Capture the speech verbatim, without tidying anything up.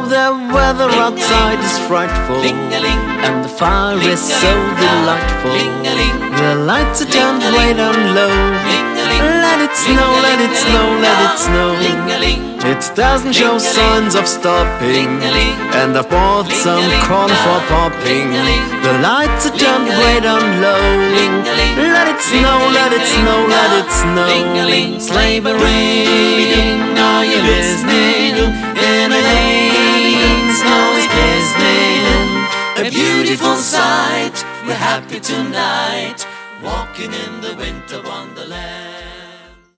The weather outside is frightful, and the fire is so delightful. The lights are turned way down low. Let it snow, let it snow, let it snow. It doesn't show signs of stopping, and I've bought some corn for popping. The lights are turned way down low. Let it snow, let it snow, let it snow. Sleigh bell ring, are you listening? In a lane, snow is glistening. A beautiful sight, we're happy tonight, walking in the winter wonderland.